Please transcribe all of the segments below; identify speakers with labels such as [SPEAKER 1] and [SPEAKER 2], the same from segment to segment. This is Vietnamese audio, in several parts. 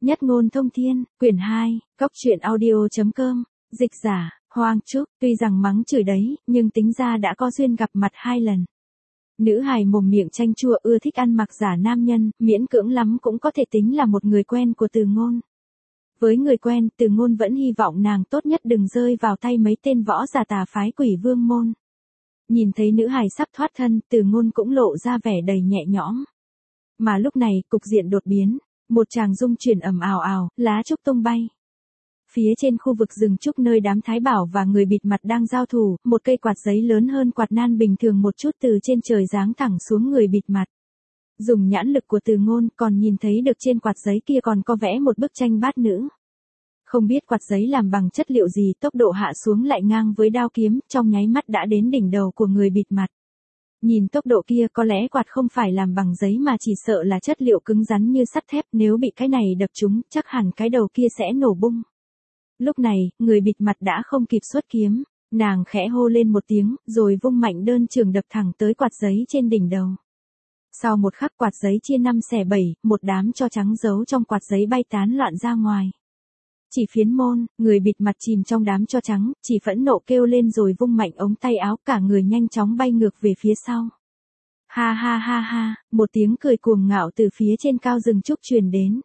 [SPEAKER 1] Nhất ngôn thông thiên, quyển 2, Cốc truyện audio.com, dịch giả, Hoang Trúc, tuy rằng mắng chửi đấy, nhưng tính ra đã có duyên gặp mặt 2 lần. Nữ hài mồm miệng chanh chua ưa thích ăn mặc giả nam nhân, miễn cưỡng lắm cũng có thể tính là một người quen của Từ Ngôn. Với người quen, Từ Ngôn vẫn hy vọng nàng tốt nhất đừng rơi vào tay mấy tên võ giả tà phái Quỷ Vương môn. Nhìn thấy nữ hài sắp thoát thân, Từ Ngôn cũng lộ ra vẻ đầy nhẹ nhõm. Mà lúc này, cục diện đột biến, một tràng rung chuyển ầm ào ào, lá trúc tung bay. Phía trên khu vực rừng trúc nơi đám thái bảo và người bịt mặt đang giao thủ, một cây quạt giấy lớn hơn quạt nan bình thường một chút từ trên trời giáng thẳng xuống người bịt mặt. Dùng nhãn lực của Từ Ngôn còn nhìn thấy được trên quạt giấy kia còn có vẽ một bức tranh bát nữ. Không biết quạt giấy làm bằng chất liệu gì, tốc độ hạ xuống lại ngang với đao kiếm, trong nháy mắt đã đến đỉnh đầu của người bịt mặt. Nhìn tốc độ kia có lẽ quạt không phải làm bằng giấy mà chỉ sợ là chất liệu cứng rắn như sắt thép, nếu bị cái này đập trúng, chắc hẳn cái đầu kia sẽ nổ bung. Lúc này, người bịt mặt đã không kịp xuất kiếm, nàng khẽ hô lên một tiếng, rồi vung mạnh đơn trường đập thẳng tới quạt giấy trên đỉnh đầu. Sau một khắc quạt giấy chia 5 xẻ 7, một đám tro trắng giấu trong quạt giấy bay tán loạn ra ngoài. Chỉ Phiến môn, người bịt mặt chìm trong đám tro trắng, chỉ phẫn nộ kêu lên rồi vung mạnh ống tay áo, cả người nhanh chóng bay ngược về phía sau. Ha ha ha ha, một tiếng cười cuồng ngạo từ phía trên cao rừng trúc truyền đến.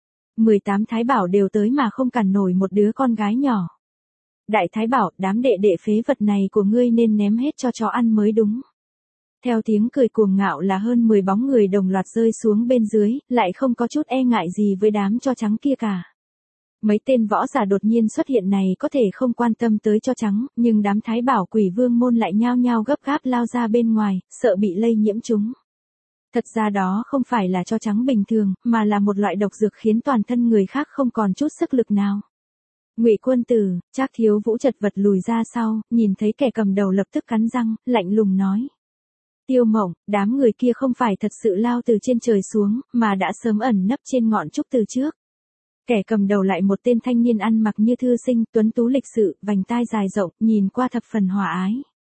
[SPEAKER 1] 18 thái bảo đều tới mà không cản nổi một đứa con gái nhỏ. Đại thái bảo, đám đệ đệ phế vật này của ngươi nên ném hết cho chó ăn mới đúng. Theo tiếng cười cuồng ngạo là hơn 10 bóng người đồng loạt rơi xuống bên dưới, lại không có chút e ngại gì với đám tro trắng kia cả. Mấy tên võ giả đột nhiên xuất hiện này có thể không quan tâm tới tro trắng, nhưng đám thái bảo Quỷ Vương môn lại nhao nhao gấp gáp lao ra bên ngoài, sợ bị lây nhiễm chúng. Thật ra đó không phải là tro trắng bình thường, mà là một loại độc dược khiến toàn thân người khác không còn chút sức lực nào. Ngụy Quân Tử, Trác Thiếu Vũ chật vật lùi ra sau, nhìn thấy kẻ cầm đầu lập tức cắn răng, lạnh lùng nói. Tiêu Mộng, đám người kia không phải thật sự lao từ trên trời xuống, mà đã sớm ẩn nấp trên ngọn trúc từ trước. Kẻ cầm đầu lại một tên thanh niên ăn mặc như thư sinh, tuấn tú lịch sự, vành tai dài rộng, nhìn qua thập phần hòa ái.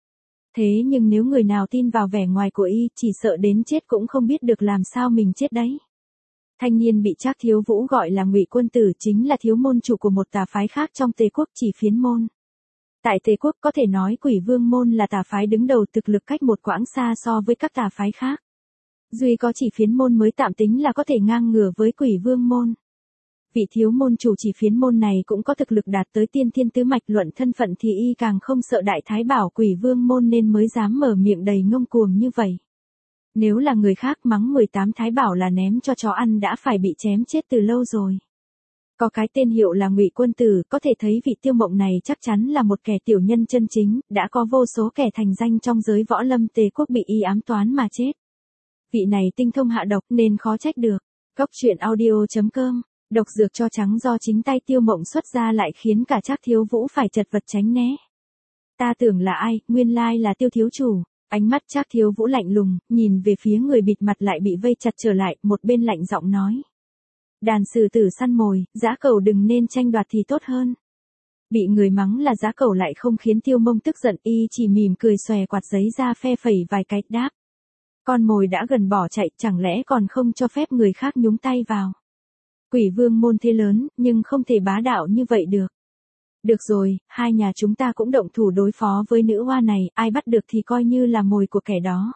[SPEAKER 1] Thế nhưng nếu người nào tin vào vẻ ngoài của y, chỉ sợ đến chết cũng không biết được làm sao mình chết đấy. Thanh niên bị Trác Thiếu Vũ gọi là Ngụy Quân Tử chính là thiếu môn chủ của một tà phái khác trong Tề quốc, Chỉ Phiến môn. Tại Tề quốc có thể nói Quỷ Vương môn là tà phái đứng đầu, thực lực cách một quãng xa so với các tà phái khác. Duy có Chỉ Phiến môn mới tạm tính là có thể ngang ngửa với Quỷ Vương môn. Vị thiếu môn chủ Chỉ Phiến môn này cũng có thực lực đạt tới tiên thiên tứ mạch, luận thân phận thì y càng không sợ đại thái bảo Quỷ Vương môn nên mới dám mở miệng đầy ngông cuồng như vậy. Nếu là người khác mắng 18 thái bảo là ném cho chó ăn đã phải bị chém chết từ lâu rồi. Có cái tên hiệu là Ngụy Quân Tử, có thể thấy vị Tiêu Mộng này chắc chắn là một kẻ tiểu nhân chân chính, đã có vô số kẻ thành danh trong giới võ lâm Tề quốc bị y ám toán mà chết. Vị này tinh thông hạ độc nên khó trách được. Cốc truyện audio.com, độc dược cho trắng do chính tay Tiêu Mộng xuất ra lại khiến cả Trác Thiếu Vũ phải chật vật tránh né. Ta tưởng là ai, nguyên lai là Tiêu thiếu chủ. Ánh mắt Trác Thiếu Vũ lạnh lùng, nhìn về phía người bịt mặt lại bị vây chặt trở lại, một bên lạnh giọng nói. Đàn sử tử săn mồi, dã cẩu đừng nên tranh đoạt thì tốt hơn. Bị người mắng là dã cẩu lại không khiến Tiêu Mông tức giận, y chỉ mỉm cười xòe quạt giấy ra phe phẩy vài cái, đáp. Con mồi đã gần bỏ chạy, chẳng lẽ còn không cho phép người khác nhúng tay vào. Quỷ Vương môn thế lớn, nhưng không thể bá đạo như vậy được. Được rồi, hai nhà chúng ta cũng động thủ đối phó với nữ hoa này, ai bắt được thì coi như là mồi của kẻ đó.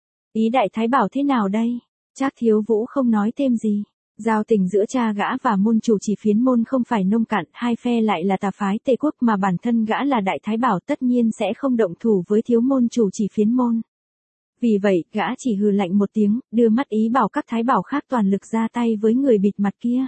[SPEAKER 1] Ý đại thái bảo thế nào đây? Trác Thiếu Vũ không nói thêm gì. Giao tình giữa cha gã và môn chủ Chỉ Phiến môn không phải nông cạn, hai phe lại là tà phái Tề quốc mà bản thân gã là đại thái bảo tất nhiên sẽ không động thủ với thiếu môn chủ Chỉ Phiến môn. Vì vậy, gã chỉ hừ lạnh một tiếng, đưa mắt ý bảo các thái bảo khác toàn lực ra tay với người bịt mặt kia.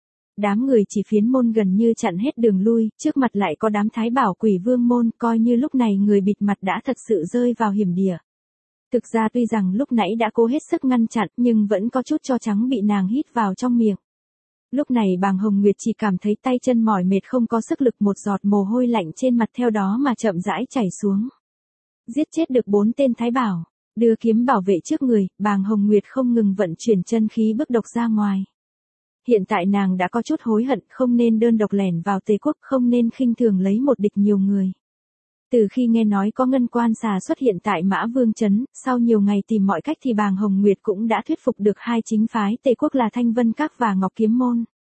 [SPEAKER 1] Đám người Chỉ Phiến môn gần như chặn hết đường lui, trước mặt lại có đám thái bảo Quỷ Vương môn, coi như lúc này người bịt mặt đã thật sự rơi vào hiểm địa. Thực ra tuy rằng lúc nãy đã cố hết sức ngăn chặn, nhưng vẫn có chút tro trắng bị nàng hít vào trong miệng. Lúc này Bàng Hồng Nguyệt chỉ cảm thấy tay chân mỏi mệt không có sức lực, một giọt mồ hôi lạnh trên mặt theo đó mà chậm rãi chảy xuống. Giết chết được 4 tên thái bảo, đưa kiếm bảo vệ trước người, Bàng Hồng Nguyệt không ngừng vận chuyển chân khí bức độc ra ngoài. Hiện tại nàng đã có chút hối hận, không nên đơn độc lẻn vào Tề quốc, không nên khinh thường lấy một địch nhiều người. Từ khi nghe nói có ngân quan xà xuất hiện tại Mã Vương Trấn, sau nhiều ngày tìm mọi cách thì Bàng Hồng Nguyệt cũng đã thuyết phục được hai chính phái Tề quốc là Thanh Vân Các và Ngọc Kiếm Môn.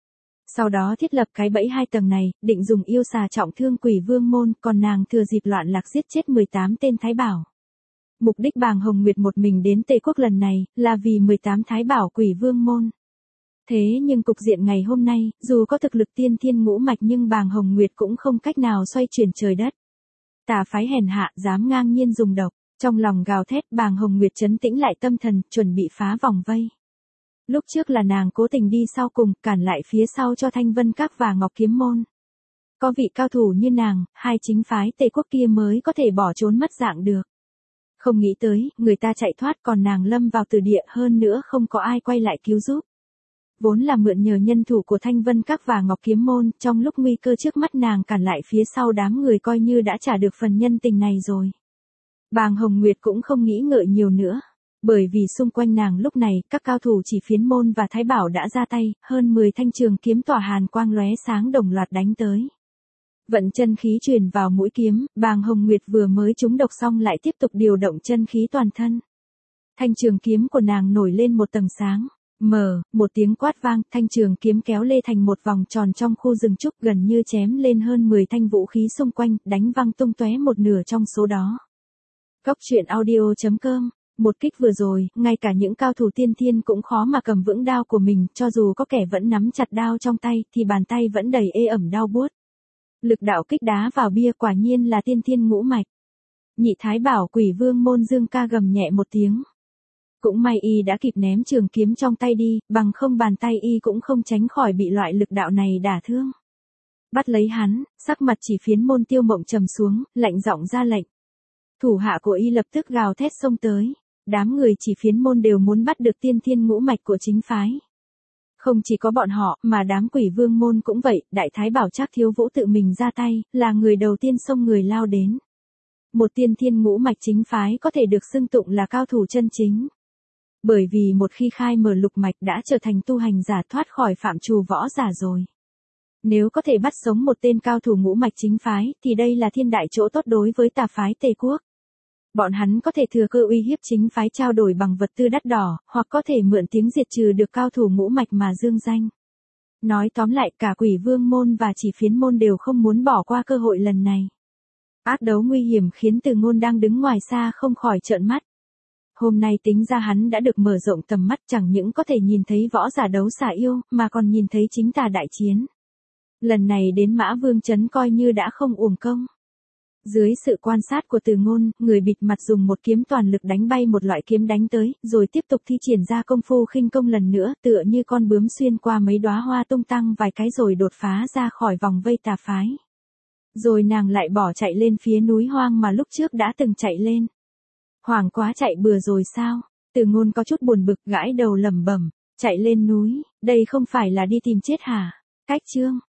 [SPEAKER 1] Sau đó thiết lập cái bẫy 2 tầng này, định dùng yêu xà trọng thương Quỷ Vương môn, còn nàng thừa dịp loạn lạc giết chết 18 tên thái bảo. Mục đích Bàng Hồng Nguyệt một mình đến Tề quốc lần này, là vì 18 thái bảo Quỷ Vương môn. Thế nhưng cục diện ngày hôm nay, dù có thực lực tiên thiên ngũ mạch nhưng Bàng Hồng Nguyệt cũng không cách nào xoay chuyển trời đất. Tà phái hèn hạ dám ngang nhiên dùng độc, trong lòng gào thét Bàng Hồng Nguyệt trấn tĩnh lại tâm thần, chuẩn bị phá vòng vây. Lúc trước là nàng cố tình đi sau cùng, cản lại phía sau cho Thanh Vân Các và Ngọc Kiếm môn. Có vị cao thủ như nàng, hai chính phái Tề quốc kia mới có thể bỏ trốn mất dạng được. Không nghĩ tới, người ta chạy thoát còn nàng lâm vào tử địa, hơn nữa không có ai quay lại cứu giúp. Vốn là mượn nhờ nhân thủ của Thanh Vân Các và Ngọc Kiếm môn, trong lúc nguy cơ trước mắt nàng cản lại phía sau đám người coi như đã trả được phần nhân tình này rồi. Bàng Hồng Nguyệt cũng không nghĩ ngợi nhiều nữa. Bởi vì xung quanh nàng lúc này, các cao thủ chỉ phiến môn và thái bảo đã ra tay, hơn 10 thanh trường kiếm tỏa hàn quang lóe sáng đồng loạt đánh tới. Vận chân khí truyền vào mũi kiếm, Bàng Hồng Nguyệt vừa mới trúng độc xong lại tiếp tục điều động chân khí toàn thân. Thanh trường kiếm của nàng nổi lên một tầng sáng. Một tiếng quát vang, thanh trường kiếm kéo lê thành một vòng tròn trong khu rừng trúc, gần như chém lên hơn 10 thanh vũ khí xung quanh, đánh văng tung tóe một nửa trong số đó. Góc truyện audio.com. Một kích vừa rồi, ngay cả những cao thủ tiên thiên cũng khó mà cầm vững đao của mình, cho dù có kẻ vẫn nắm chặt đao trong tay, thì bàn tay vẫn đầy ê ẩm đau buốt. Lực đạo kích đá vào bia quả nhiên là tiên thiên ngũ mạch. Nhị thái bảo Quỷ Vương môn Dương ca gầm nhẹ một tiếng. Cũng may y đã kịp ném trường kiếm trong tay đi, bằng không bàn tay y cũng không tránh khỏi bị loại lực đạo này đả thương. Bắt lấy hắn, sắc mặt Chỉ Phiến môn Tiêu Mộng trầm xuống, lạnh giọng ra lệnh. Thủ hạ của y lập tức gào thét xông tới. Đám người Chỉ Phiến môn đều muốn bắt được tiên thiên ngũ mạch của chính phái. Không chỉ có bọn họ, mà đám Quỷ Vương môn cũng vậy, đại thái bảo Trác Thiếu Vũ tự mình ra tay, là người đầu tiên xông người lao đến. Một tiên thiên ngũ mạch chính phái có thể được xưng tụng là cao thủ chân chính. Bởi vì một khi khai mở lục mạch đã trở thành tu hành giả, thoát khỏi phạm trù võ giả rồi. Nếu có thể bắt sống một tên cao thủ ngũ mạch chính phái, thì đây là thiên đại chỗ tốt đối với tà phái Tề quốc. Bọn hắn có thể thừa cơ uy hiếp chính phái trao đổi bằng vật tư đắt đỏ, hoặc có thể mượn tiếng diệt trừ được cao thủ ngũ mạch mà dương danh. Nói tóm lại, cả Quỷ Vương môn và Chỉ Phiến môn đều không muốn bỏ qua cơ hội lần này. Ác đấu nguy hiểm khiến Từ Ngôn đang đứng ngoài xa không khỏi trợn mắt. Hôm nay tính ra hắn đã được mở rộng tầm mắt, chẳng những có thể nhìn thấy võ giả đấu xà yêu, mà còn nhìn thấy chính tà đại chiến. Lần này đến Mã Vương trấn coi như đã không uổng công. Dưới sự quan sát của Từ Ngôn, người bịt mặt dùng một kiếm toàn lực đánh bay một loại kiếm đánh tới, rồi tiếp tục thi triển ra công phu khinh công lần nữa, tựa như con bướm xuyên qua mấy đóa hoa tung tăng vài cái rồi đột phá ra khỏi vòng vây tà phái. Rồi nàng lại bỏ chạy lên phía núi hoang mà lúc trước đã từng chạy lên. Hoảng quá, chạy bừa rồi sao? Từ Ngôn có chút buồn bực, gãi đầu lẩm bẩm, chạy lên núi, đây không phải là đi tìm chết hả? Cách chương